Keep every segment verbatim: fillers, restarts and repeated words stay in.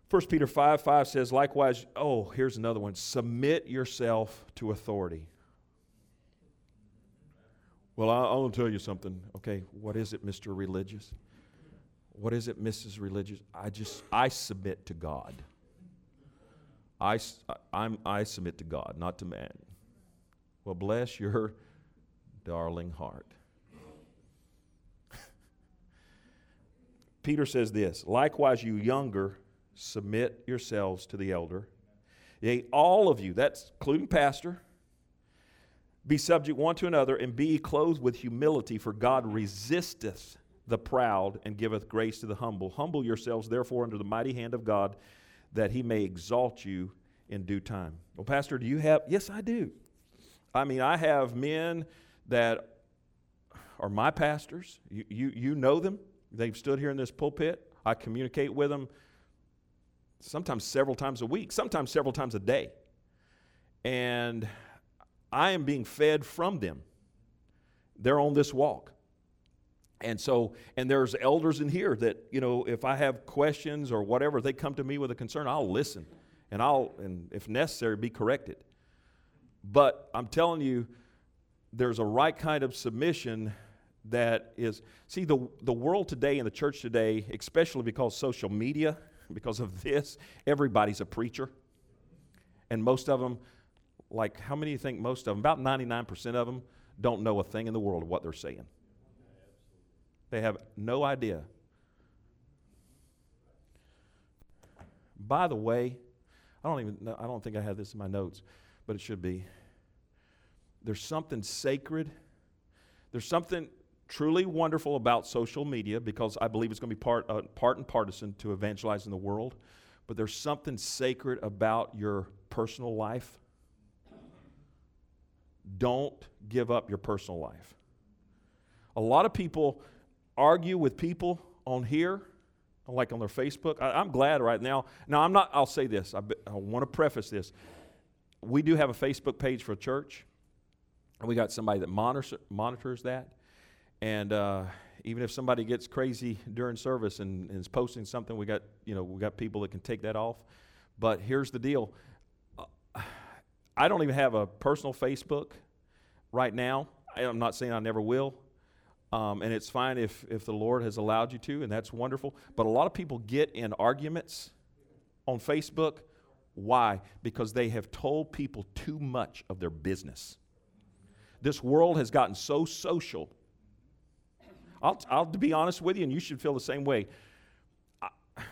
First Peter five five says, likewise, oh, here's another one. Submit yourself to authority. Well, I, I want to tell you something. Okay, what is it, Mister Religious? What is it, Missus Religious? I just, I submit to God. I, I'm, I submit to God, not to man. Well, bless your darling heart. Peter says this, likewise, you younger, submit yourselves to the elder. Yea, all of you, that's including pastor, be subject one to another, and be clothed with humility, for God resisteth the proud and giveth grace to the humble. Humble yourselves, therefore, under the mighty hand of God, that he may exalt you in due time. Well, Pastor, do you have? Yes, I do. I mean, I have men that are my pastors. You, you, you know them. They've stood here in this pulpit. I communicate with them sometimes several times a week, sometimes several times a day. And I am being fed from them. They're on this walk. And so, and there's elders in here that, you know, if I have questions or whatever, they come to me with a concern, I'll listen. And I'll, and if necessary, be corrected. But I'm telling you, there's a right kind of submission that is, see, the, the world today and the church today, especially because social media, because of this, everybody's a preacher. And most of them, like, how many do you think most of them, about ninety-nine percent of them, don't know a thing in the world of what they're saying. They have no idea. By the way, I don't even know, I don't think I have this in my notes, but it should be. There's something sacred. There's something truly wonderful about social media, because I believe it's going to be part, uh, part and partisan to evangelizing the world. But there's something sacred about your personal life. Don't give up your personal life. A lot of people argue with people on here, like on their Facebook. I, I'm glad right now. Now, I'm not, I'll say this. I, I want to preface this. We do have a Facebook page for a church, and we got somebody that monitors, monitors that. And uh, even if somebody gets crazy during service and, and is posting something, we got, you know, we got people that can take that off. But here's the deal. Uh, I don't even have a personal Facebook right now. I'm not saying I never will. Um, and it's fine if, if the Lord has allowed you to, and that's wonderful. But a lot of people get in arguments on Facebook. Why? Because they have told people too much of their business. This world has gotten so social. I'll, I'll be honest with you, and you should feel the same way. I,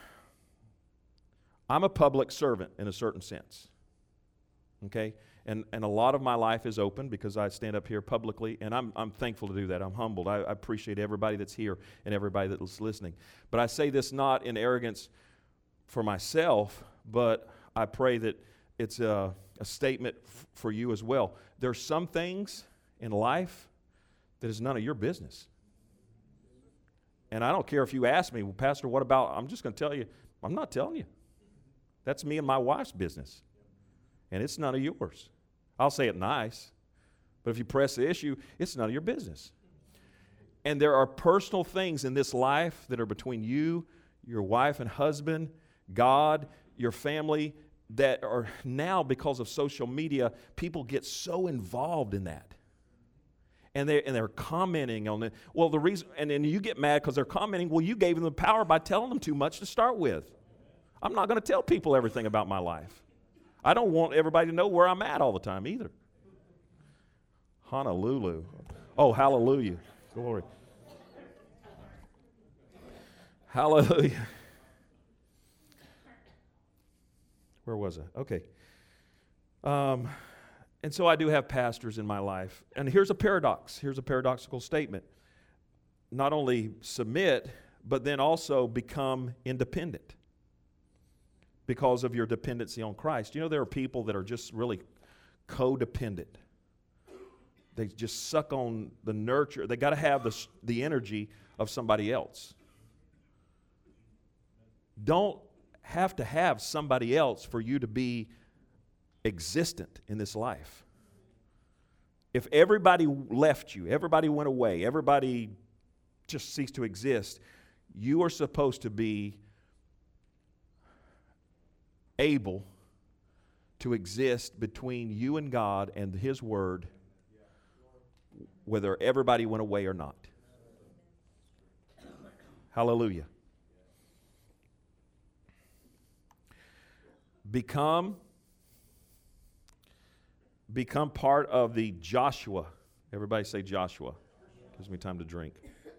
I'm a public servant in a certain sense. Okay? And and a lot of my life is open because I stand up here publicly, and I'm I'm thankful to do that. I'm humbled. I, I appreciate everybody that's here and everybody that's listening. But I say this not in arrogance for myself, but I pray that it's a, a statement f- for you as well. There's some things in life that is none of your business. And I don't care if you ask me, well, Pastor, what about, I'm just going to tell you, I'm not telling you. That's me and my wife's business. And it's none of yours. I'll say it nice, but if you press the issue, it's none of your business. And there are personal things in this life that are between you, your wife and husband, God, your family, that are now, because of social media, people get so involved in that. And they're, and they're commenting on it. Well, the reason, and then you get mad because they're commenting, well, you gave them the power by telling them too much to start with. I'm not going to tell people everything about my life. I don't want everybody to know where I'm at all the time either. Honolulu. Oh, hallelujah. Glory. Hallelujah. Where was I? Okay. Um, and so I do have pastors in my life. And here's a paradox. Here's a paradoxical statement. Not only submit, but then also become independent because of your dependency on Christ. You know, there are people that are just really codependent. They just suck on the nurture. They got to have the, the energy of somebody else. Don't have to have somebody else for you to be existent in this life. If everybody left you, everybody went away, everybody just ceased to exist, you are supposed to be able to exist between you and God and His Word, whether everybody went away or not. Hallelujah. Become, become part of the Joshua. Everybody say Joshua. Gives me time to drink.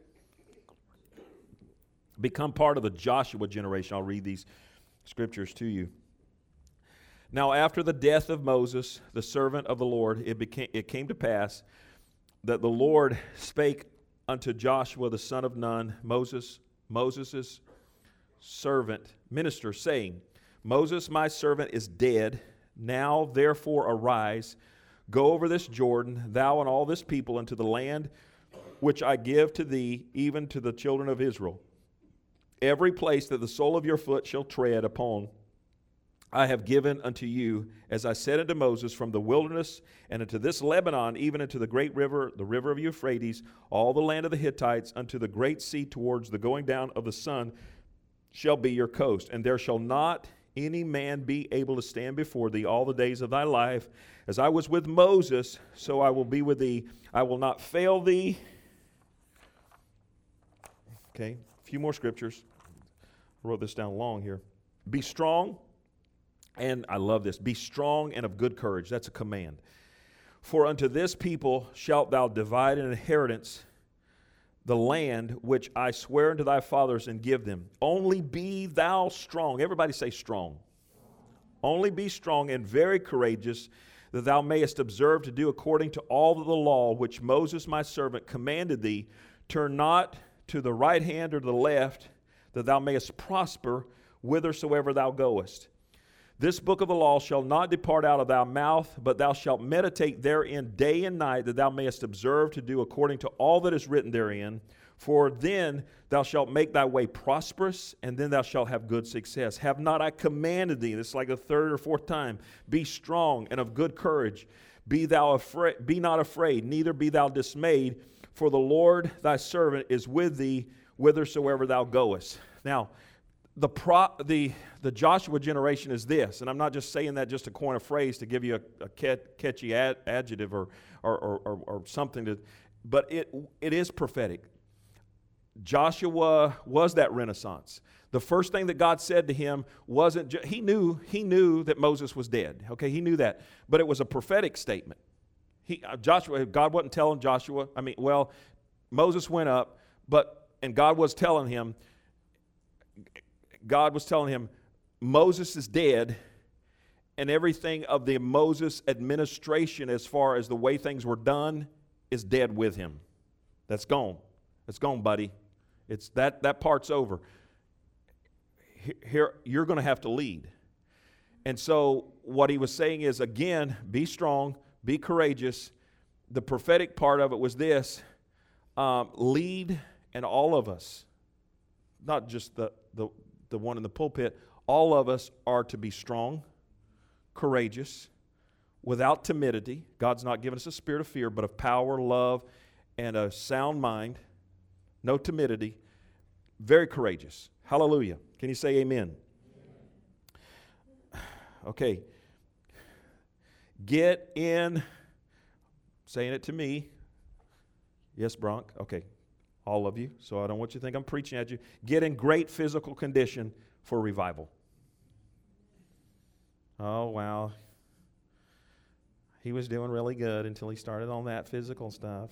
Become part of the Joshua generation. I'll read these scriptures to you. Now, after the death of Moses, the servant of the Lord, it became it came to pass that the Lord spake unto Joshua the son of Nun, Moses, Moses' servant, minister, saying, Moses, my servant, is dead. Now, therefore, arise, go over this Jordan, thou and all this people, into the land which I give to thee, even to the children of Israel. Every place that the sole of your foot shall tread upon, I have given unto you, as I said unto Moses, from the wilderness and into this Lebanon, even into the great river, the river of Euphrates, all the land of the Hittites, unto the great sea towards the going down of the sun, shall be your coast. And there shall not any man be able to stand before thee all the days of thy life. As I was with Moses, so I will be with thee. I will not fail thee. Okay, a few more scriptures. I wrote this down long here. Be strong. And I love this. Be strong and of good courage. That's a command. For unto this people shalt thou divide an inheritance, the land which I swear unto thy fathers, and give them. Only be thou strong. Everybody say strong. Only be strong and very courageous, that thou mayest observe to do according to all the law which Moses my servant commanded thee. Turn not to the right hand or to the left, that thou mayest prosper whithersoever thou goest. This book of the law shall not depart out of thy mouth, but thou shalt meditate therein day and night, that thou mayest observe to do according to all that is written therein. For then thou shalt make thy way prosperous, and then thou shalt have good success. Have not I commanded thee? This is like the third or fourth time. Be strong and of good courage. Be thou afraid, be not afraid, neither be thou dismayed, for the Lord thy servant is with thee whithersoever thou goest. Now, The, pro, the the Joshua generation is this, and I'm not just saying that just to coin a phrase to give you a, a catchy ad, adjective or or, or or or something to, but it it is prophetic. Joshua was that Renaissance. The first thing that God said to him wasn't ju- he knew he knew that Moses was dead. Okay, he knew that, but it was a prophetic statement. He uh, Joshua God wasn't telling Joshua. I mean, well, Moses went up, but and God was telling him. God was telling him, Moses is dead, and everything of the Moses administration as far as the way things were done is dead with him. That's gone. That's gone, buddy. It's that, that part's over. Here, you're going to have to lead. And so what he was saying is, again, be strong, be courageous. The prophetic part of it was this, um, lead, and all of us, not just the the the one in the pulpit, all of us are to be strong, courageous, without timidity. God's not given us a spirit of fear, but of power, love, and a sound mind. No timidity. Very courageous. Hallelujah. Can you say amen? Okay. Get in, saying it to me. Yes, Bronk? Okay. All of you, so I don't want you to think I'm preaching at you. Get in great physical condition for revival. Oh, wow. He was doing really good until he started on that physical stuff.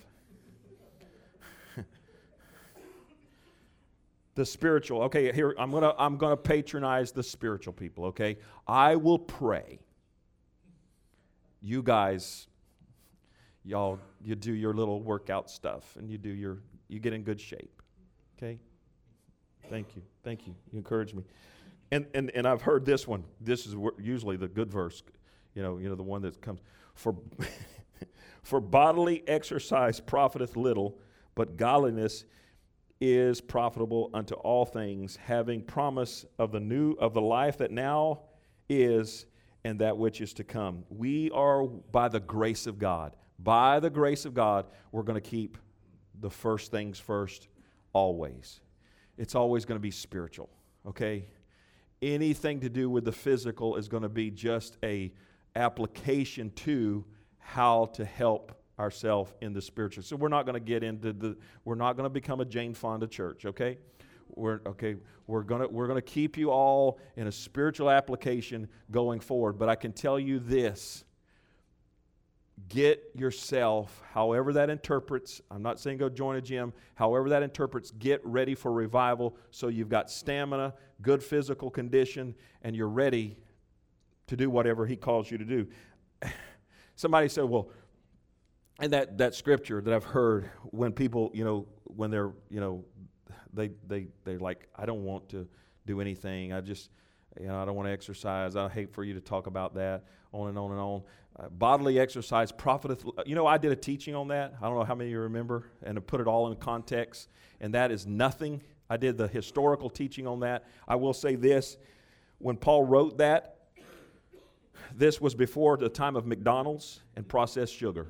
The spiritual. Okay, here I'm gonna I'm gonna patronize the spiritual people. Okay, I will pray. You guys, y'all, you do your little workout stuff, and you do your. You get in good shape, okay? Thank you, thank you. You encourage me, and and and I've heard this one. This is usually the good verse, you know. You know the one that comes for for bodily exercise profiteth little, but godliness is profitable unto all things, having promise of the new of the life that now is and that which is to come. We are by the grace of God. By the grace of God, we're going to keep the first things first, always. It's always going to be spiritual, okay? anything to do with the physical is going to be just a application to how to help ourselves in the spiritual. So we're not going to get into the, we're not going to become a Jane Fonda church, okay? We're okay. We're gonna we're gonna keep you all in a spiritual application going forward. But I can tell you this: get yourself, however that interprets. I'm not saying go join a gym. However that interprets, get ready for revival. So you've got stamina, good physical condition, and you're ready to do whatever He calls you to do. Somebody said, "Well," and that that scripture that I've heard when people, you know, when they're, you know. They they they're like, I don't want to do anything. I just, you know, I don't want to exercise. I hate for you to talk about that. On and on and on. Uh, bodily exercise profiteth. You know, I did a teaching on that. I don't know how many of you remember, and to put it all in context. And that is nothing. I did the historical teaching on that. I will say this: when Paul wrote that, this was before the time of McDonald's and processed sugar.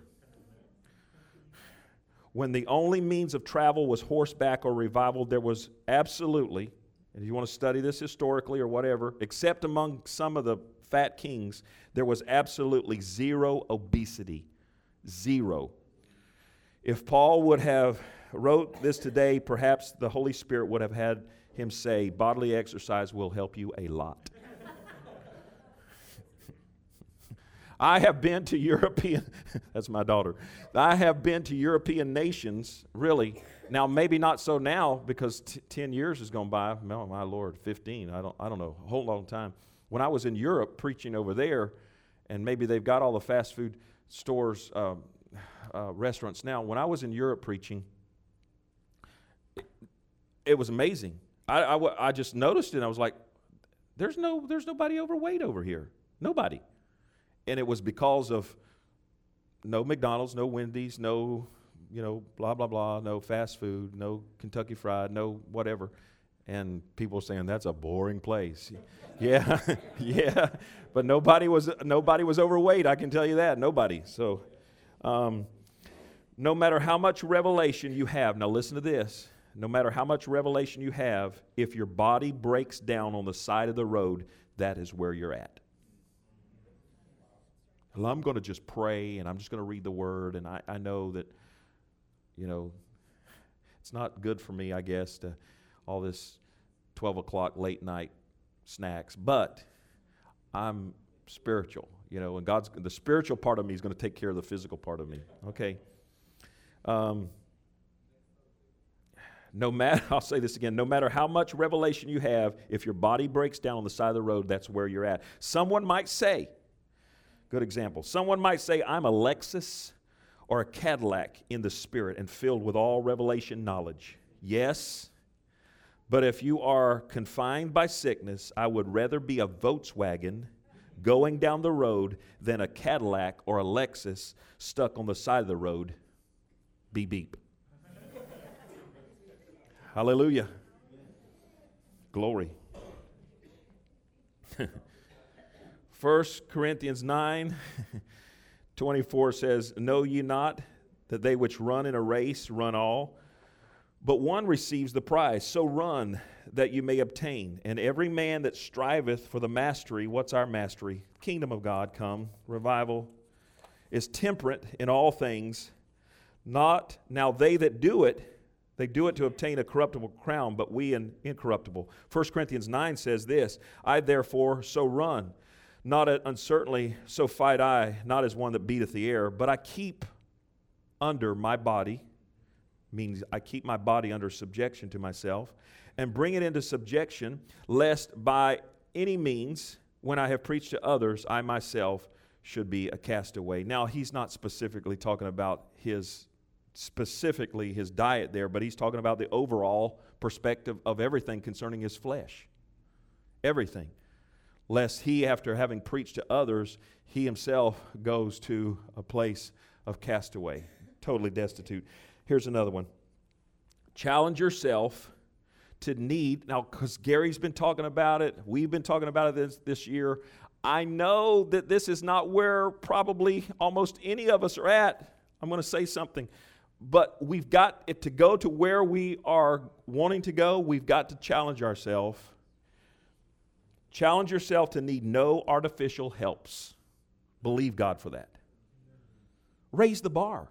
When the only means of travel was horseback or revival, there was absolutely, and if you want to study this historically or whatever, except among some of the fat kings, there was absolutely zero obesity. Zero. If Paul would have wrote this today, perhaps the Holy Spirit would have had him say, bodily exercise will help you a lot. I have been to European, that's my daughter. I have been to European nations, really. Now, maybe not so now because t- ten years has gone by. Oh, my Lord, fifteen. I don't, I don't know, a whole long time. When I was in Europe preaching over there, and maybe they've got all the fast food stores, uh, uh, restaurants now. When I was in Europe preaching, it, it was amazing. I, I, I just noticed it. And I was like, there's no, there's nobody overweight over here. Nobody. And it was because of no McDonald's, no Wendy's, no, you know, blah, blah, blah, no fast food, no Kentucky Fried, no whatever. And people were saying, that's a boring place. yeah, yeah. But nobody was nobody was overweight, I can tell you that. Nobody. So um, no matter how much revelation you have, now listen to this, no matter how much revelation you have, if your body breaks down on the side of the road, that is where you're at. Well, I'm going to just pray and I'm just going to read the Word, and I, I know that, you know, it's not good for me, I guess, to all this twelve o'clock late night snacks, but I'm spiritual, you know, and God's, the spiritual part of me is going to take care of the physical part of me, okay? Um, no matter, I'll say this again, no matter how much revelation you have, if your body breaks down on the side of the road, that's where you're at. Someone might say, good example. Someone might say, I'm a Lexus or a Cadillac in the spirit and filled with all revelation knowledge. Yes, but if you are confined by sickness, I would rather be a Volkswagen going down the road than a Cadillac or a Lexus stuck on the side of the road. Beep, beep. Hallelujah. Glory. First Corinthians nine twenty-four says, know ye not that they which run in a race run all, but one receives the prize. So run that you may obtain. And every man that striveth for the mastery, what's our mastery? Kingdom of God come, revival, is temperate in all things. Not now they that do it, they do it to obtain a corruptible crown, but we an incorruptible. First Corinthians nine says this, I therefore so run. Not uncertainly, so fight I, not as one that beateth the air, but I keep under my body, means I keep my body under subjection to myself, and bring it into subjection, lest by any means, when I have preached to others, I myself should be a castaway. Now, he's not specifically talking about his, specifically his diet there, but he's talking about the overall perspective of everything concerning his flesh. Everything. Lest he, after having preached to others, he himself goes to a place of castaway, totally destitute. Here's another one. Challenge yourself to need, now because Gary's been talking about it, we've been talking about it this, this year. I know that this is not where probably almost any of us are at. I'm going to say something. But we've got it to go to where we are wanting to go. We've got to challenge ourselves Challenge yourself to need no artificial helps. Believe God for that. Raise the bar.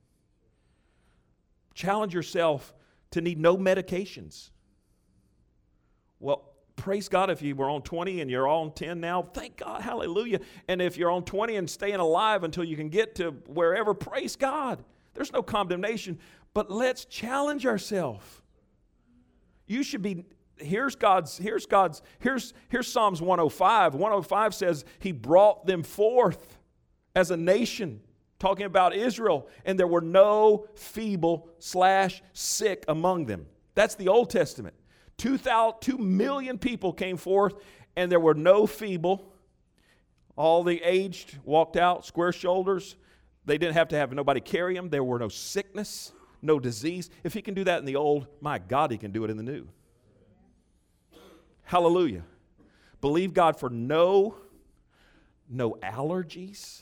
Challenge yourself to need no medications. Well, praise God if you were on twenty and you're on ten now. Thank God, hallelujah. And if you're on twenty and staying alive until you can get to wherever, praise God. There's no condemnation. But let's challenge ourselves. You should be, here's God's, here's God's, here's, here's Psalms one oh five. one oh five says he brought them forth as a nation, talking about Israel, and there were no feeble slash sick among them. That's the Old Testament. Two, thousand, two million people came forth, and there were no feeble. All the aged walked out, square shoulders. They didn't have to have nobody carry them. There were no sickness, no disease. If he can do that in the old, my God, he can do it in the new. Hallelujah. Believe God for no, no allergies,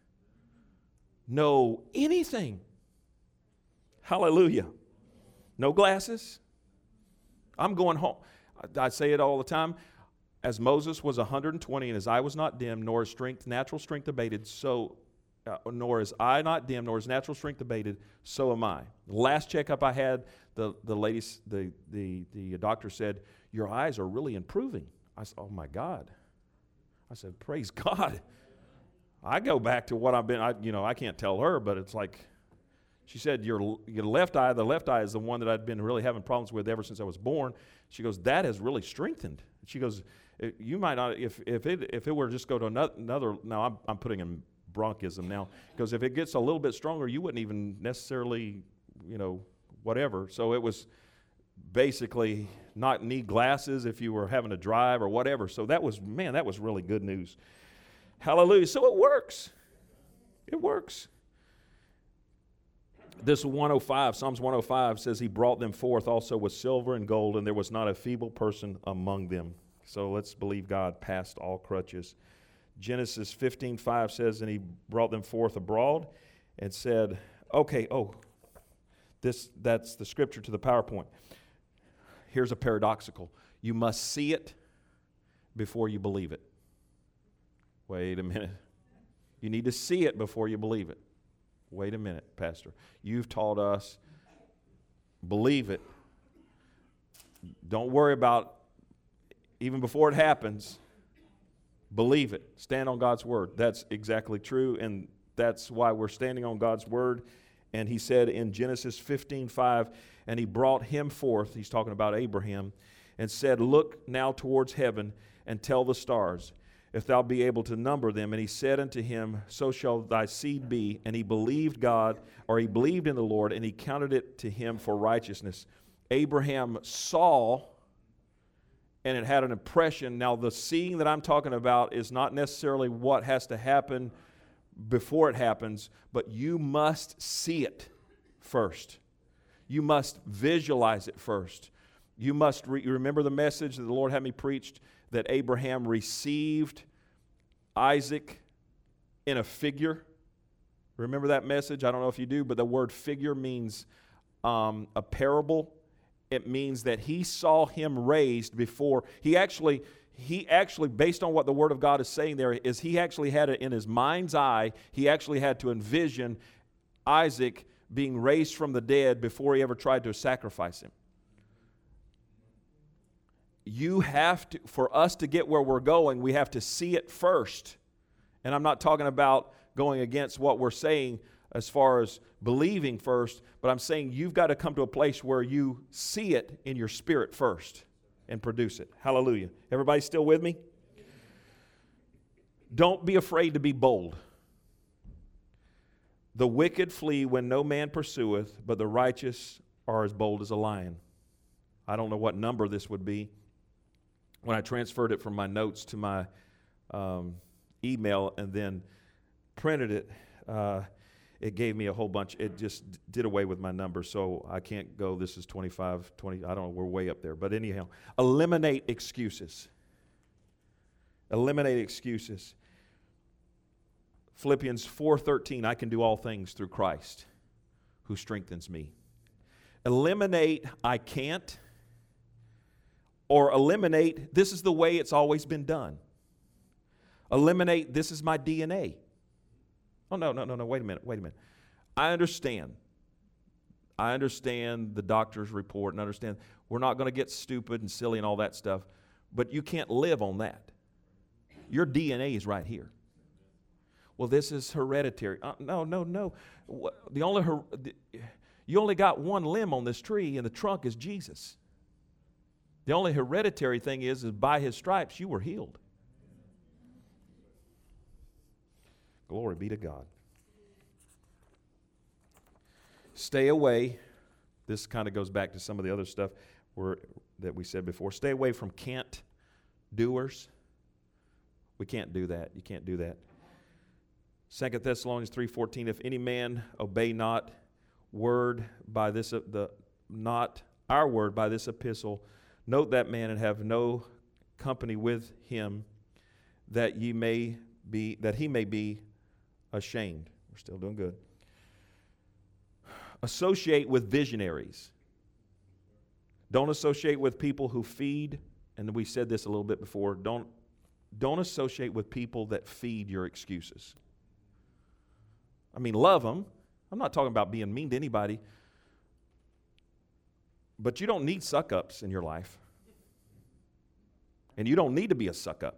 no anything. Hallelujah. No glasses. I'm going home. I say it all the time. As Moses was one hundred twenty and his eye was not dim, nor his strength, natural strength abated, so, uh, nor his eye not dim, nor his natural strength abated, so am I. The last checkup I had, the, the ladies, the, the, the doctor said, your eyes are really improving. I said, oh my God. I said, praise God. I go back to what I've been, I, you know, I can't tell her, but it's like, she said, your, your left eye, the left eye is the one that I'd been really having problems with ever since I was born. She goes, that has really strengthened. She goes, you might not, if if it if it were to just go to another, another now I'm, I'm putting in bronchitism now, because if it gets a little bit stronger, you wouldn't even necessarily, you know, whatever. So it was basically not need glasses if you were having to drive or whatever. So that was, man, that was really good news. Hallelujah. So it works. It works. This one oh five, Psalms one oh five says he brought them forth also with silver and gold, and there was not a feeble person among them. So let's believe God past all crutches. Genesis fifteen five says, and he brought them forth abroad and said, okay, oh, this that's the scripture to the PowerPoint. Here's a paradoxical. You must see it before you believe it. Wait a minute. You need to see it before you believe it. Wait a minute, Pastor. You've taught us, believe it. Don't worry about, even before it happens, believe it. Stand on God's word. That's exactly true, and that's why we're standing on God's word. And he said in Genesis fifteen five, and he brought him forth, he's talking about Abraham, and said, look now towards heaven and tell the stars, if thou be able to number them. And he said unto him, so shall thy seed be. And he believed God, or he believed in the Lord, and he counted it to him for righteousness. Abraham saw, and it had an impression. Now, the seeing that I'm talking about is not necessarily what has to happen before it happens, but you must see it first. You must visualize it first. You must re- remember the message that the Lord had me preached, that Abraham received Isaac in a figure. Remember that message? I don't know if you do, but the word figure means um, a parable. It means that he saw him raised before. He actually, he actually, based on what the Word of God is saying there, is he actually had it in his mind's eye. He actually had to envision Isaac being raised from the dead before he ever tried to sacrifice him. You have to, for us to get where we're going, we have to see it first. And I'm not talking about going against what we're saying as far as believing first, but I'm saying you've got to come to a place where you see it in your spirit first and produce it. Hallelujah. Everybody still with me? Don't be afraid to be bold. The wicked flee when no man pursueth, but the righteous are as bold as a lion. I don't know what number this would be. When I transferred it from my notes to my um, email and then printed it, uh, it gave me a whole bunch. It just did away with my numbers, so I can't go, this is twenty-five, twenty, I don't know, we're way up there. But anyhow, eliminate excuses. Eliminate excuses. Philippians four thirteen, I can do all things through Christ who strengthens me. Eliminate I can't, or eliminate, this is the way it's always been done. Eliminate, this is my D N A. Oh, no, no, no, no, wait a minute, wait a minute. I understand. I understand the doctor's report and understand we're not going to get stupid and silly and all that stuff, but you can't live on that. Your D N A is right here. Well, this is hereditary. Uh, no, no, no. The only her, the, you only got one limb on this tree, and the trunk is Jesus. The only hereditary thing is, is by his stripes you were healed. Glory be to God. Stay away. This kind of goes back to some of the other stuff where, that we said before. Stay away from can't doers. We can't do that. You can't do that. Second Thessalonians three fourteen, if any man obey not word by this, uh, the not our word by this epistle, note that man and have no company with him, that ye may be, that he may be ashamed. We're still doing good. Associate with visionaries. Don't associate with people who feed, and we said this a little bit before, don't, don't associate with people that feed your excuses. I mean, love them. I'm not talking about being mean to anybody, but you don't need suck-ups in your life. And you don't need to be a suck-up.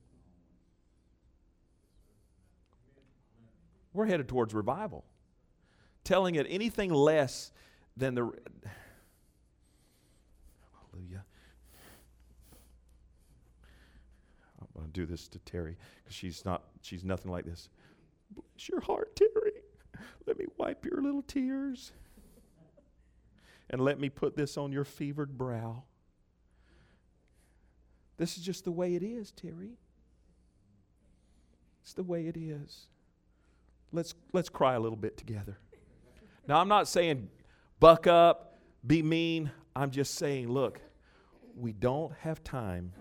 We're headed towards revival. Telling it anything less than the... Hallelujah. I'm going to do this to Terry because she's not, she's nothing like this. Bless your heart, Terry. Let me wipe your little tears. And let me put this on your fevered brow. This is just the way it is, Terry. It's the way it is. Let's let's cry a little bit together. Now, I'm not saying buck up, be mean. I'm just saying, look, we don't have time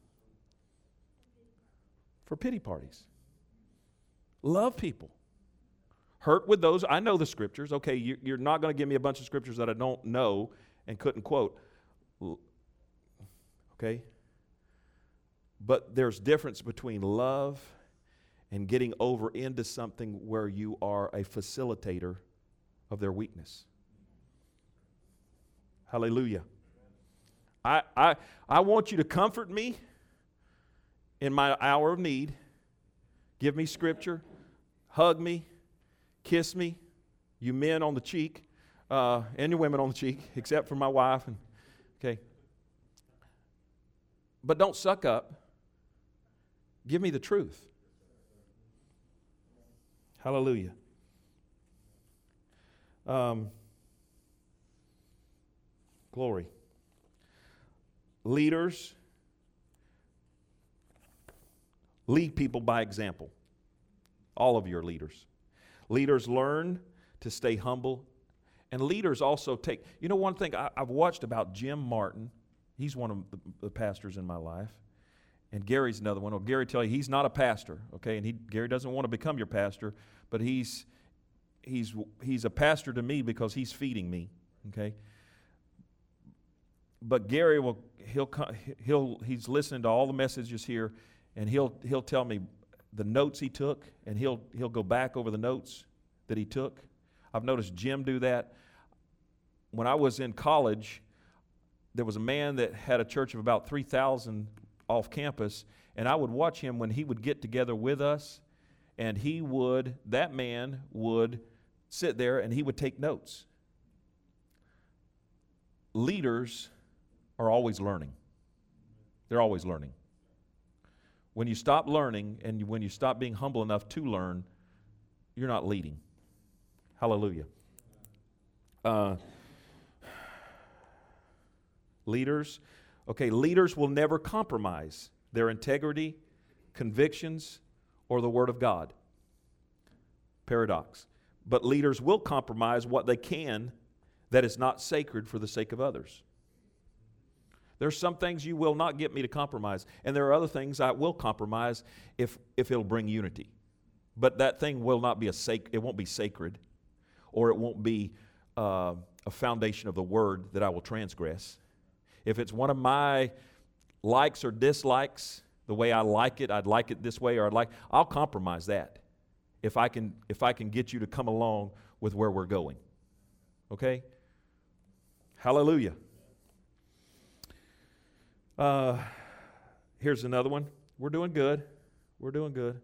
for pity parties. Love people. Hurt with those. I know the scriptures. Okay, you, you're not going to give me a bunch of scriptures that I don't know and couldn't quote. Okay? But there's difference between love and getting over into something where you are a facilitator of their weakness. Hallelujah. I, I, I want you to comfort me in my hour of need. Give me scripture. Hug me. Kiss me. You men on the cheek. Uh, and you women on the cheek, except for my wife. And okay. But don't suck up. Give me the truth. Hallelujah. Um, glory. Leaders lead people by example. All of your leaders. Leaders learn to stay humble. And leaders also take, you know, one thing I, I've watched about Jim Martin. He's one of the, the pastors in my life. And Gary's another one. Well, Gary tell you he's not a pastor, okay? And he Gary doesn't want to become your pastor, but he's he's he's a pastor to me because he's feeding me, okay? But Gary will he'll he'll he's listening to all the messages here, and he'll he'll tell me the notes he took, and he'll he'll go back over the notes that he took. I've noticed Jim do that. When I was in college, there was a man that had a church of about three thousand off campus, and I would watch him when he would get together with us, and he would, that man would sit there and he would take notes. Leaders are always learning. They're always learning. When you stop learning and when you stop being humble enough to learn, you're not leading. Hallelujah. Uh, leaders, okay, leaders will never compromise their integrity, convictions, or the Word of God. Paradox. But leaders will compromise what they can that is not sacred for the sake of others. There's some things you will not get me to compromise, and there are other things I will compromise if if it'll bring unity. But that thing will not be a sac- it won't be sacred, or it won't be uh, a foundation of the Word that I will transgress. If it's one of my likes or dislikes, the way I like it, I'd like it this way, or I'd like, I'll compromise that if I can, if I can get you to come along with where we're going. Okay? Hallelujah. Uh, here's another one. We're doing good. We're doing good.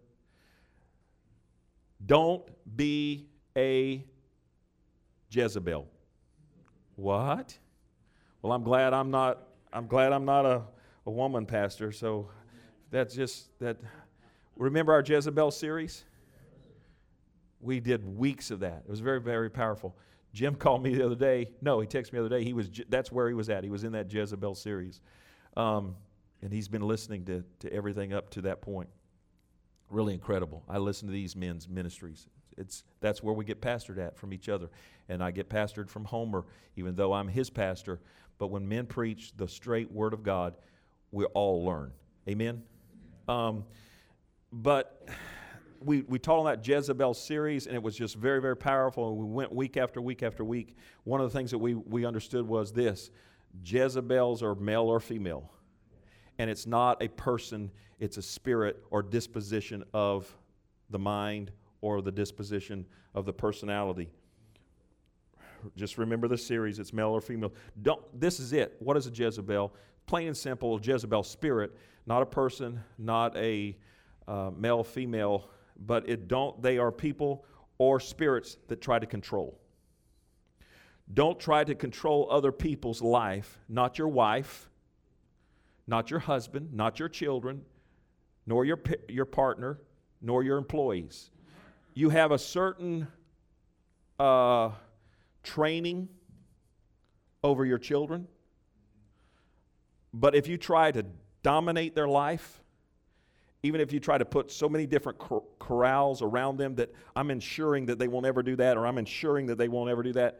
Don't be a Jezebel. What? Well, I'm glad I'm not, I'm glad I'm not a, a woman pastor, so that's just that. Remember our Jezebel series? We did weeks of that. It was very, very powerful. Jim called me the other day. No, he texted me the other day. He was. That's where he was at. He was in that Jezebel series. Um, and he's been listening to, to everything up to that point. Really incredible. I listen to these men's ministries. It's that's where we get pastored at from each other. And I get pastored from Homer, even though I'm his pastor. But when men preach the straight word of God, we all learn. Amen? Um, but we we taught on that Jezebel series, and it was just very, very powerful. And we went week after week after week. One of the things that we, we understood was this. Jezebels are male or female. And it's not a person, it's a spirit or disposition of the mind or the disposition of the personality. Just remember the series, it's male or female. Don't. This is it. What is a Jezebel? Plain and simple, Jezebel spirit, not a person, not a uh, male, female, but it don't. They are people or spirits that try to control. Don't try to control other people's life, not your wife, not your husband, not your children, nor your your partner, nor your employees. You have a certain uh, training over your children, but if you try to dominate their life, even if you try to put so many different cor- corrals around them that I'm ensuring that they won't ever do that, or I'm ensuring that they won't ever do that.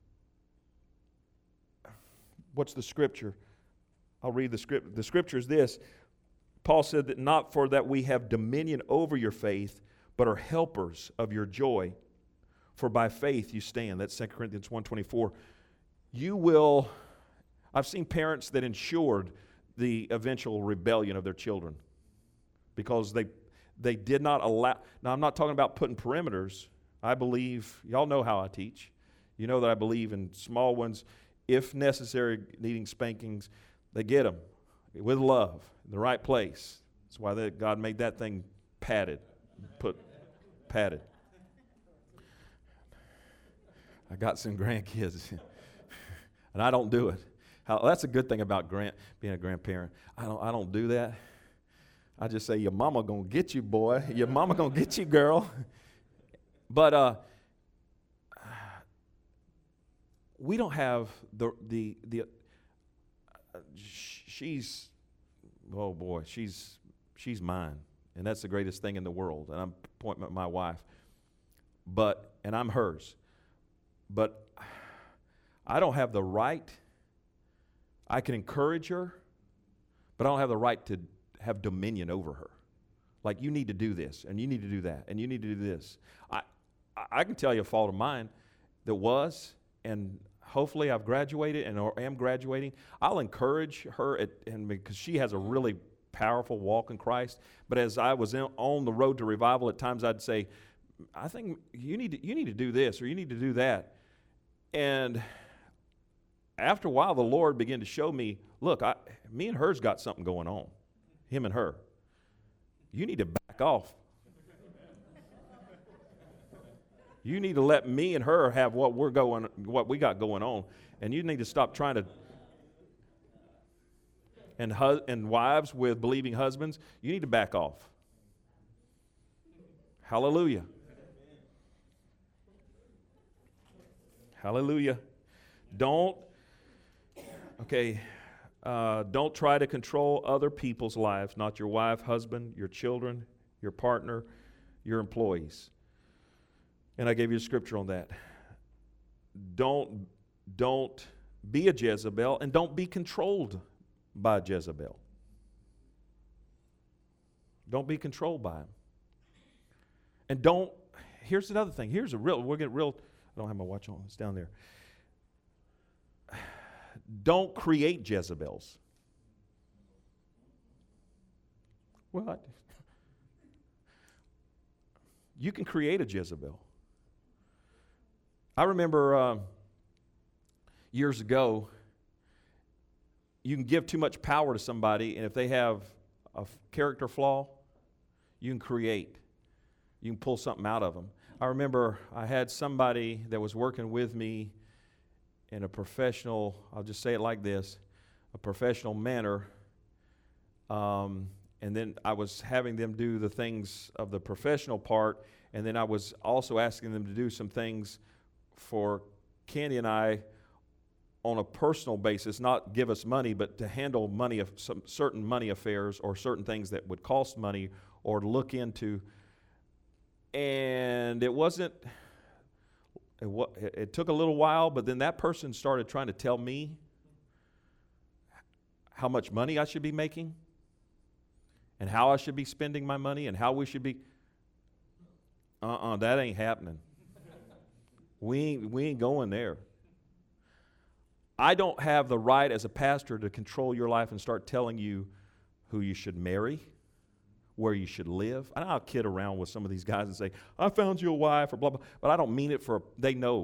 What's the scripture? I'll read the script. The scripture is this. Paul said that not for that we have dominion over your faith, but are helpers of your joy. For by faith you stand. That's Second Corinthians one twenty-four. You will, I've seen parents that ensured the eventual rebellion of their children because they they did not allow. Now, I'm not talking about putting perimeters. I believe, y'all know how I teach. You know that I believe in small ones, if necessary, needing spankings. They get them with love in the right place. That's why they, God made that thing padded, put padded. I got some grandkids, and I don't do it. How, that's a good thing about grand, being a grandparent. I don't. I don't do that. I just say, "Your mama gonna get you, boy. Your mama gonna get you, girl." But uh, we don't have the the the. She's, oh boy, she's she's mine, and that's the greatest thing in the world. And I'm pointing at my wife, but and I'm hers, but I don't have the right. I can encourage her, but I don't have the right to have dominion over her. Like, you need to do this, and you need to do that, and you need to do this. I I can tell you a fault of mine that was, and hopefully I've graduated and or am graduating. I'll encourage her, at, and because she has a really powerful walk in Christ. But as I was in, on the road to revival, at times I'd say, I think you need to, you need to do this or you need to do that. And after a while, the Lord began to show me, look, I, me and her's got something going on, him and her. You need to back off. You need to let me and her have what we're going, what we got going on, and you need to stop trying to. And hu- and wives with believing husbands, you need to back off. Hallelujah. Hallelujah. Don't. Okay. Uh, don't try to control other people's lives, not your wife, husband, your children, your partner, your employees. And I gave you a scripture on that. Don't, don't be a Jezebel, and don't be controlled by a Jezebel. Don't be controlled by him. And don't, here's another thing. Here's a real, we'll get real, I don't have my watch on, it's down there. Don't create Jezebels. What? You can create a Jezebel. I remember um, years ago, you can give too much power to somebody, and if they have a f- character flaw, you can create. You can pull something out of them. I remember I had somebody that was working with me in a professional, I'll just say it like this, a professional manner, um, and then I was having them do the things of the professional part, and then I was also asking them to do some things for Candy and I on a personal basis, not give us money, but to handle money of some certain money affairs or certain things that would cost money or look into. And it wasn't, it, wa- it took a little while, but then that person started trying to tell me how much money I should be making and how I should be spending my money and how we should be. Uh-uh, that ain't happening. we ain't, we ain't going there. I don't have the right as a pastor to control your life and start telling you who you should marry, where you should live. And I'll kid around with some of these guys and say, I found you a wife or blah, blah, but I don't mean it for, they know.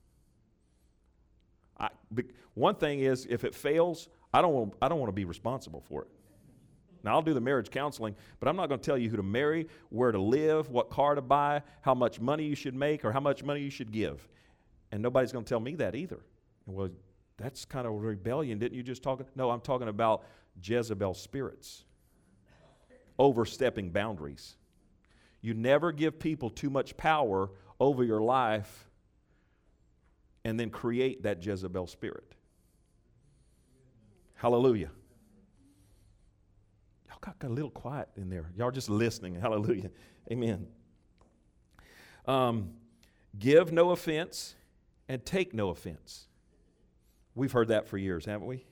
I, one thing is, if it fails, I don't want, I don't want to be responsible for it. Now, I'll do the marriage counseling, but I'm not going to tell you who to marry, where to live, what car to buy, how much money you should make, or how much money you should give. And nobody's going to tell me that either. Well, that's kind of a rebellion. Didn't you just talk? No, I'm talking about Jezebel spirits. Overstepping boundaries. You never give people too much power over your life and then create that Jezebel spirit. Hallelujah. Y'all got, got a little quiet in there. Y'all are just listening. Hallelujah. Amen. Um, give no offense and take no offense. We've heard that for years, haven't we?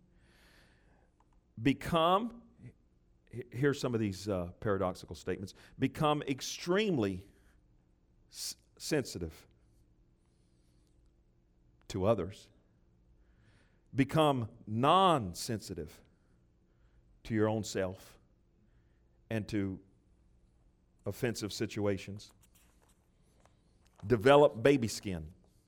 Become, here's some of these uh, paradoxical statements. Become extremely s- sensitive to others. Become non-sensitive to your own self and to offensive situations. Develop baby skin.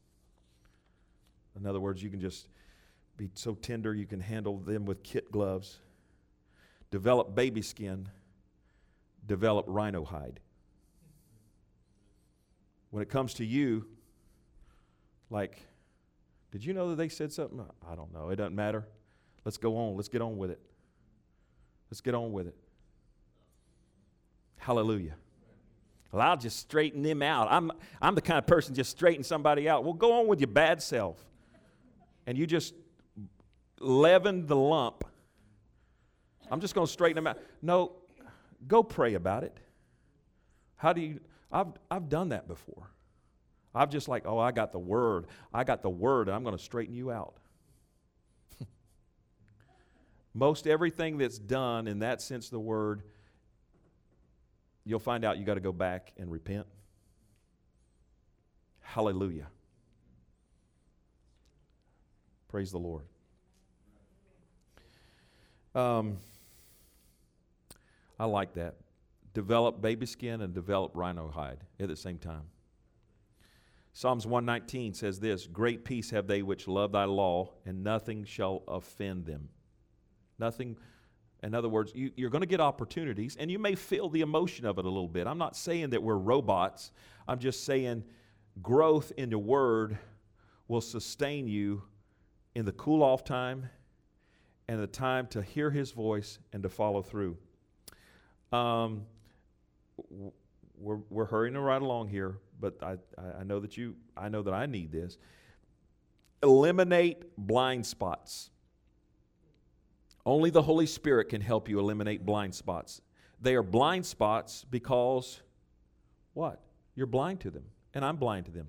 In other words, you can just be so tender you can handle them with kit gloves. Develop baby skin. Develop rhino hide. When it comes to you, like, did you know that they said something? I don't know. It doesn't matter. Let's go on. Let's get on with it. Let's get on with it. Hallelujah. Well, I'll just straighten them out. I'm, I'm the kind of person just straighten somebody out. Well, go on with your bad self. And you just leaven the lump. I'm just going to straighten them out. No, go pray about it. How do you, I've, I've done that before. I've just like, oh, I got the word. I got the word, and I'm going to straighten you out. Most everything that's done in that sense of the word, you'll find out you got to go back and repent. Hallelujah. Praise the Lord. Um, I like that. Develop baby skin and develop rhino hide at the same time. Psalms one nineteen says this, great peace have they which love thy law, and nothing shall offend them. Nothing, in other words, you, you're going to get opportunities, and you may feel the emotion of it a little bit. I'm not saying that we're robots. I'm just saying growth in the Word will sustain you in the cool-off time and the time to hear His voice and to follow through. Um, we're, we're hurrying right along here, but I, I know that you, I know that I need this. Eliminate blind spots. Only the Holy Spirit can help you eliminate blind spots. They are blind spots because what? You're blind to them, and I'm blind to them.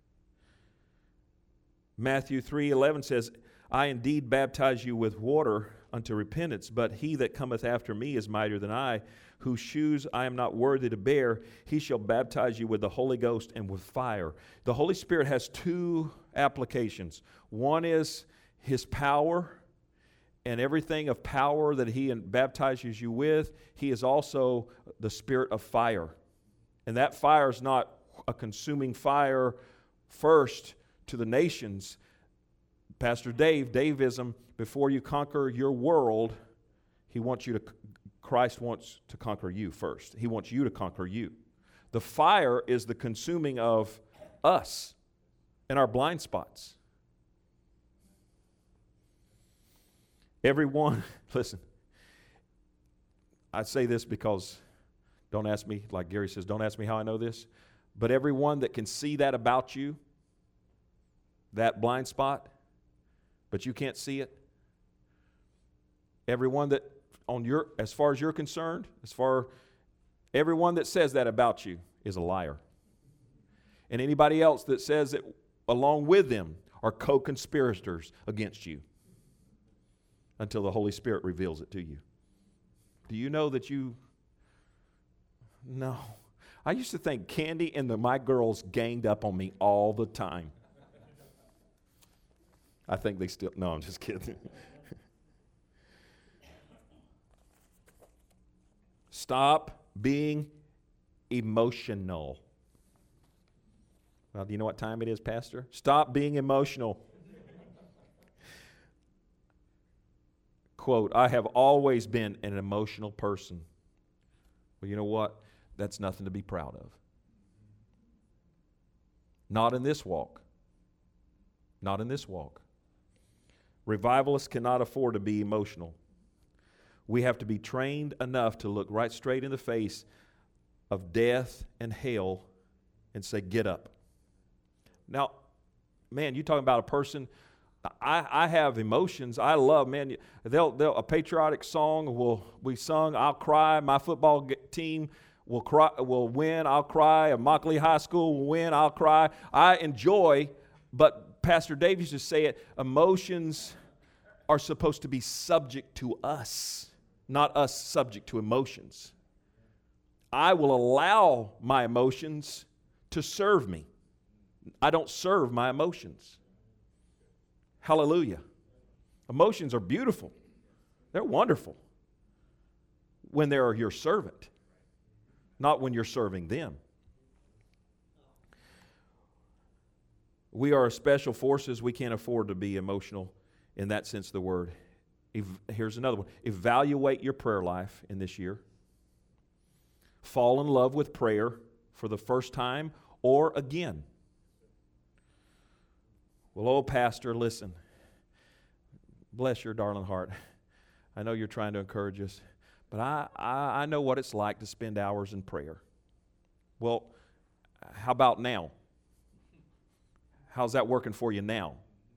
Matthew three eleven says, I indeed baptize you with water unto repentance, but he that cometh after me is mightier than I, whose shoes I am not worthy to bear. He shall baptize you with the Holy Ghost and with fire. The Holy Spirit has two applications. One is His power, and everything of power that he baptizes you with, he is also the spirit of fire. And that fire is not a consuming fire first to the nations. Pastor Dave, Davism, before you conquer your world, he wants you to, Christ wants to conquer you first. He wants you to conquer you. The fire is the consuming of us and our blind spots. Everyone, listen, I say this because, don't ask me, like Gary says, don't ask me how I know this, but everyone that can see that about you, that blind spot, but you can't see it, everyone that, on your, as far as you're concerned, as far, everyone that says that about you is a liar. And anybody else that says it along with them are co-conspirators against you until the Holy Spirit reveals it to you. Do you know that you... No. I used to think Candy and the My Girls ganged up on me all the time. I think they still... No, I'm just kidding. Stop being emotional. Well, do you know what time it is, Pastor? Stop being emotional. Quote, I have always been an emotional person. Well, you know what? That's nothing to be proud of. Not in this walk. Not in this walk. Revivalists cannot afford to be emotional. We have to be trained enough to look right straight in the face of death and hell and say, get up. Now, man, you're talking about a person... I, I have emotions. I love, man, they'll, they'll, a patriotic song will we sung, I'll cry. My football team will cry, will win, I'll cry. A Mockley High School will win, I'll cry. I enjoy, but Pastor Dave used to say it, emotions are supposed to be subject to us, not us subject to emotions. I will allow my emotions to serve me. I don't serve my emotions. Hallelujah. Emotions are beautiful. They're wonderful when they're your servant, not when you're serving them. We are special forces. We can't afford to be emotional in that sense of the word. Ev- Here's another one. Evaluate your prayer life in this year. Fall in love with prayer for the first time or again. Well, oh, Pastor, listen. Bless your darling heart. I know you're trying to encourage us, but I, I, I know what it's like to spend hours in prayer. Well, how about now? How's that working for you now?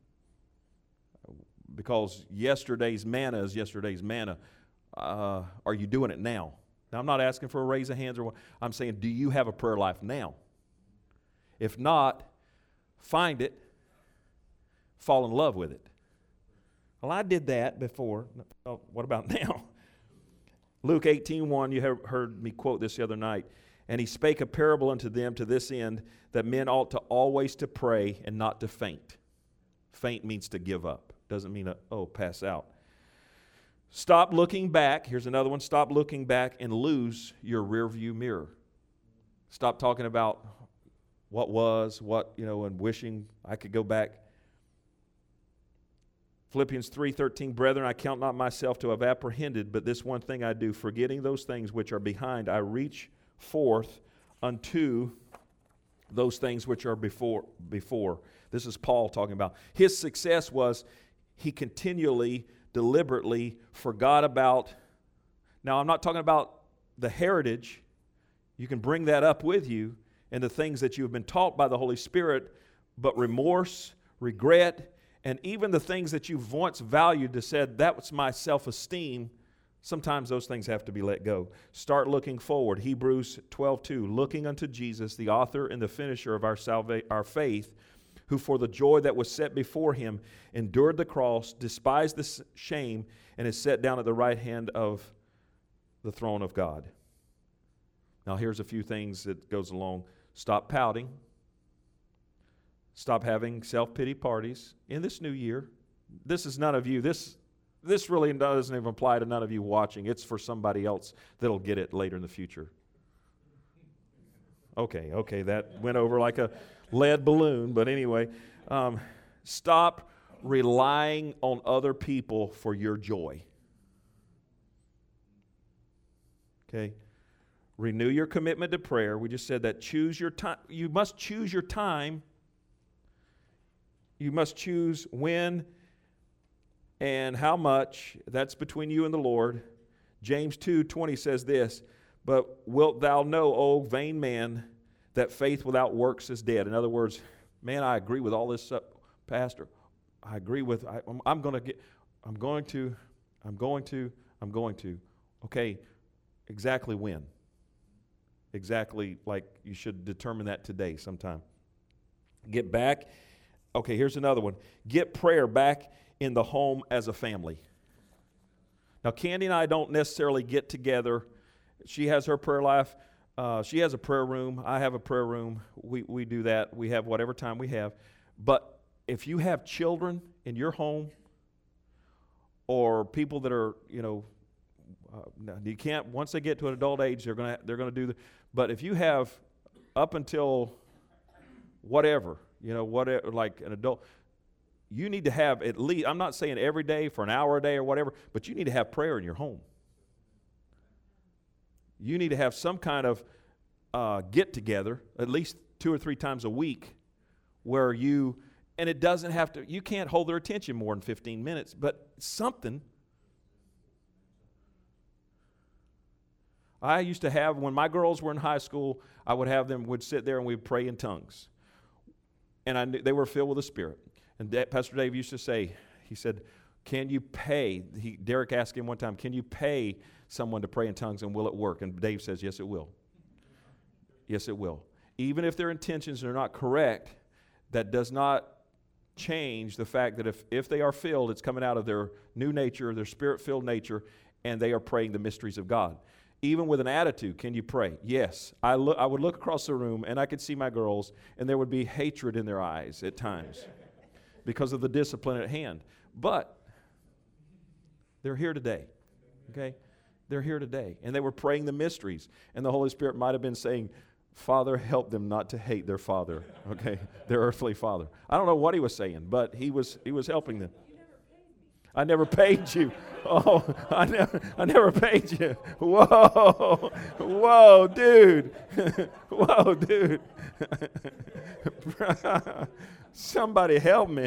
Because yesterday's manna is yesterday's manna. Uh, are you doing it now? Now, I'm not asking for a raise of hands or what. I'm saying, do you have a prayer life now? If not, find it. Fall in love with it. Well, I did that before. Oh, what about now? Luke eighteen one, you have heard me quote this the other night. And he spake a parable unto them to this end, that men ought to always to pray and not to faint. Faint means to give up. Doesn't mean, a, oh, pass out. Stop looking back. Here's another one. Stop looking back and lose your rearview mirror. Stop talking about what was, what, you know, and wishing I could go back. Philippians three thirteen, brethren, I count not myself to have apprehended, but this one thing I do, forgetting those things which are behind, I reach forth unto those things which are before. before. This is Paul talking about. His success was he continually, deliberately forgot about. Now, I'm not talking about the heritage. You can bring that up with you and the things that you have been taught by the Holy Spirit, but remorse, regret, and even the things that you've once valued to said, that was my self-esteem, sometimes those things have to be let go. Start looking forward. Hebrews twelve two, looking unto Jesus, the author and the finisher of our salva- our faith, who for the joy that was set before him endured the cross, despised the shame, and is set down at the right hand of the throne of God. Now here's a few things that goes along. Stop pouting. Stop having self-pity parties in this new year. This is none of you. This, this really doesn't even apply to none of you watching. It's for somebody else that'll get it later in the future. Okay, okay, that went over like a lead balloon. But anyway, um, stop relying on other people for your joy. Okay? Renew your commitment to prayer. We just said that. Choose your time. You must choose your time. You must choose when and how much. That's between you and the Lord. James two twenty says this, but wilt thou know, O vain man, that faith without works is dead. In other words, man, I agree with all this stuff, Pastor. I agree with, I, I'm, I'm going to get, I'm going to, I'm going to, I'm going to. Okay, exactly when? Exactly, like you should determine that today sometime. Get back. Okay, here's another one. Get prayer back in the home as a family. Now, Candy and I don't necessarily get together. She has her prayer life. Uh, she has a prayer room. I have a prayer room. We we do that. We have whatever time we have. But if you have children in your home or people that are, you know, uh, you can't, once they get to an adult age, they're going to they're going to do the, but if you have up until whatever, you know, whatever, like an adult, you need to have at least, I'm not saying every day for an hour a day or whatever, but you need to have prayer in your home. You need to have some kind of uh, get-together, at least two or three times a week, where you, and it doesn't have to, you can't hold their attention more than fifteen minutes, but something. I used to have, when my girls were in high school, I would have them, would sit there and we'd pray in tongues. And I knew they were filled with the Spirit. And that, Pastor Dave used to say, he said, can you pay, he, Derek asked him one time, can you pay someone to pray in tongues and will it work? And Dave says, yes, it will. Yes, it will. Even if their intentions are not correct, that does not change the fact that if, if they are filled, it's coming out of their new nature, their Spirit-filled nature, and they are praying the mysteries of God. Even with an attitude, can you pray? Yes. I, look, I would look across the room, and I could see my girls, and there would be hatred in their eyes at times because of the discipline at hand. But they're here today, okay? They're here today, and they were praying the mysteries, and the Holy Spirit might have been saying, Father, help them not to hate their father, okay, their earthly father. I don't know what he was saying, but he was he was helping them. I never paid you. Oh, I never, I never paid you. Whoa, whoa, dude. Whoa, dude. Somebody help me.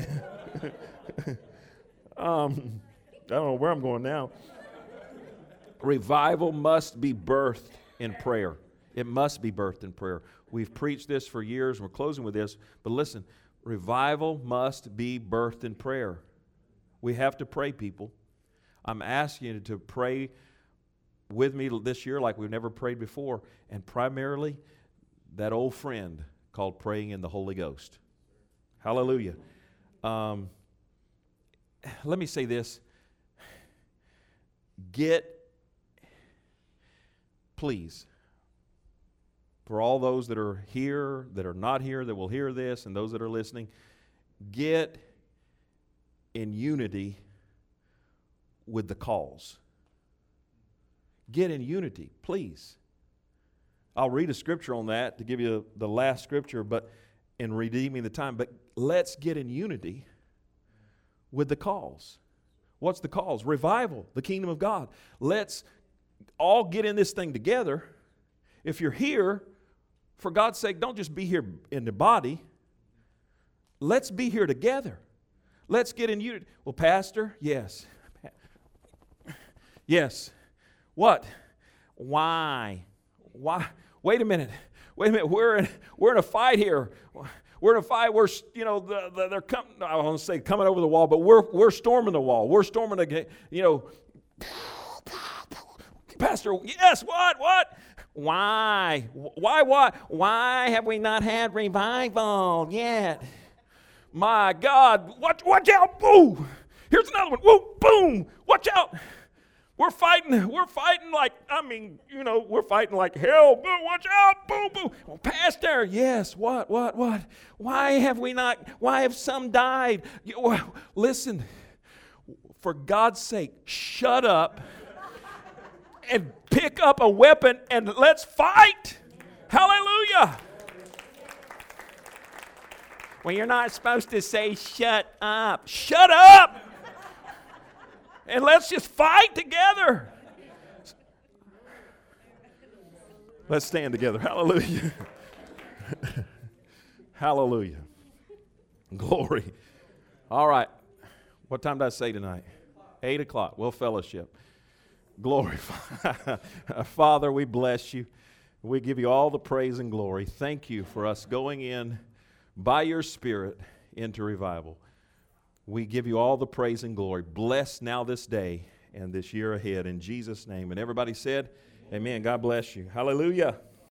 um, I don't know where I'm going now. Revival must be birthed in prayer. It must be birthed in prayer. We've preached this for years. We're closing with this. But listen, revival must be birthed in prayer. We have to pray, people. I'm asking you to pray with me this year like we've never prayed before. And primarily, that old friend called praying in the Holy Ghost. Hallelujah. Um, let me say this. Get, please, for all those that are here, that are not here, that will hear this, and those that are listening, get in unity with the cause. Get in unity, please. I'll read a scripture on that to give you the last scripture, but in redeeming the time. But let's get in unity with the cause. What's the cause? Revival, the kingdom of God. Let's all get in this thing together. If you're here, for God's sake, don't just be here in the body. Let's be here together. Let's get in unity. Well, Pastor, yes. Yes. What? Why? Why? Wait a minute. Wait a minute. We're in, we're in a fight here. We're in a fight. We're, you know, the, the, they're coming, I want to say coming over the wall, but we're, we're storming the wall. We're storming the, you know, Pastor, yes, what, what? Why? Why, what? Why have we not had revival yet? My God, watch, watch out, boom. Here's another one, whoa, boom, watch out. We're fighting, we're fighting like, I mean, you know, we're fighting like hell, boom, watch out, boom, boom. Well, Pastor, yes, what, what, what? Why have we not, why have some died? You, listen, for God's sake, shut up and pick up a weapon and let's fight. Hallelujah. Well, you're not supposed to say shut up. Shut up! And let's just fight together. Let's stand together. Hallelujah. Hallelujah. Glory. All right. What time did I say tonight? Eight o'clock. We'll fellowship. Glory. Father, we bless you. We give you all the praise and glory. Thank you for us going in by your Spirit into revival. We give you all the praise and glory. Bless now this day and this year ahead in Jesus' name. And everybody said, amen. God bless you. Hallelujah.